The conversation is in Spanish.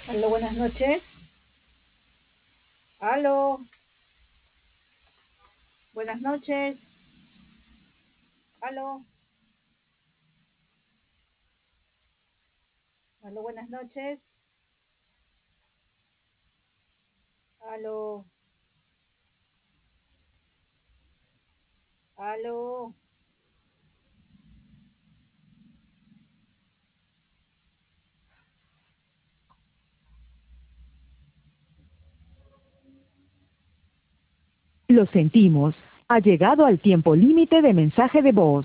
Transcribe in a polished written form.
Aló, buenas noches. Aló, buenas noches. Aló, aló, buenas noches. Aló, aló. Lo sentimos. Ha llegado al tiempo límite de mensaje de voz.